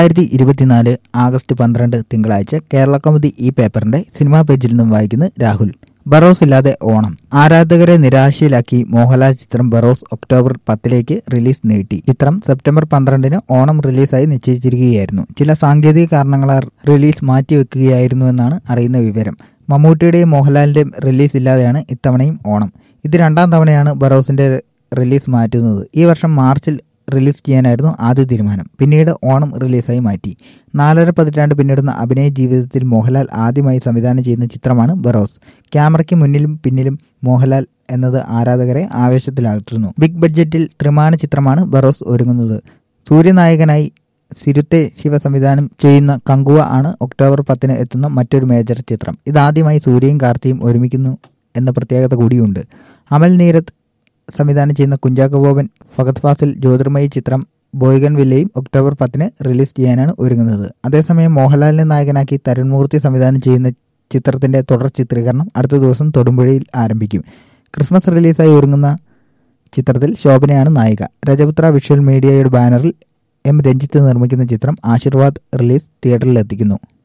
2024 August 12 തിങ്കളാഴ്ച കേരള കൗമുദി ഈ പേപ്പറിന്റെ സിനിമാ പേജിൽ നിന്നും വായിക്കുന്നു രാഹുൽ. ബറോസ് ഇല്ലാതെ ഓണം. ആരാധകരെ നിരാശയിലാക്കി മോഹൻലാൽ ചിത്രം ബറോസ് ഒക്ടോബർ 10 റിലീസ് നീട്ടി. ചിത്രം സെപ്റ്റംബർ 12 ഓണം റിലീസായി നിശ്ചയിച്ചിരിക്കുകയായിരുന്നു. ചില സാങ്കേതിക കാരണങ്ങളാൽ റിലീസ് മാറ്റിവെക്കുകയായിരുന്നുവെന്നാണ് അറിയുന്ന വിവരം. മമ്മൂട്ടിയുടെയും മോഹൻലാലിന്റെയും റിലീസ് ഇല്ലാതെയാണ് ഇത്തവണയും ഓണം. ഇത് രണ്ടാം തവണയാണ് ബറോസിന്റെ റിലീസ് മാറ്റുന്നത്. ഈ വർഷം മാർച്ചിൽ റിലീസ് ചെയ്യാനായിരുന്നു ആദ്യ തീരുമാനം. പിന്നീട് ഓണം റിലീസായി മാറ്റി. 4.5 പതിറ്റാണ്ട് പിന്നിടുന്ന അഭിനയ ജീവിതത്തിൽ മോഹൻലാൽ ആദ്യമായി സംവിധാനം ചെയ്യുന്ന ചിത്രമാണ് ബറോസ്. ക്യാമറയ്ക്ക് മുന്നിലും പിന്നിലും മോഹൻലാൽ എന്നത് ആരാധകരെ ആവേശത്തിലാഴ്ത്തുന്നു. ബിഗ് ബഡ്ജറ്റിൽ ത്രിമാന ചിത്രമാണ് ബറോസ് ഒരുങ്ങുന്നത്. സൂര്യനായകനായി സിരുത്തെ ശിവ സംവിധാനം ചെയ്യുന്ന കങ്കുവ ആണ് ഒക്ടോബർ 10 എത്തുന്ന മറ്റൊരു മേജർ ചിത്രം. ഇതാദ്യമായി സൂര്യയും കാർത്തിയും ഒരുമിക്കുന്നു എന്ന പ്രത്യേകത കൂടിയുണ്ട്. അമൽ നീരദ് സംവിധാനം ചെയ്യുന്ന കുഞ്ചാക്കോ ബോബൻ, ഫഹദ് ഫാസിൽ, ജ്യോതിർമയി ചിത്രം ബോയ്ഗൻവില്ലയും ഒക്ടോബർ 10 റിലീസ് ചെയ്യാനാണ് ഒരുങ്ങുന്നത്. അതേസമയം മോഹൻലാലിനെ നായകനാക്കി തരുൺ മൂർത്തി സംവിധാനം ചെയ്യുന്ന ചിത്രത്തിന്റെ തുടർ ചിത്രീകരണം അടുത്ത ദിവസം തൊടുപുഴയിൽ ആരംഭിക്കും. ക്രിസ്മസ് റിലീസായി ഒരുങ്ങുന്ന ചിത്രത്തിൽ ശോഭനയാണ് നായിക. രജപുത്ര വിഷ്വൽ മീഡിയയുടെ ബാനറിൽ എം രഞ്ജിത്ത് നിർമ്മിക്കുന്ന ചിത്രം ആശീർവാദ് റിലീസ് തിയേറ്ററിലെത്തിക്കുന്നു.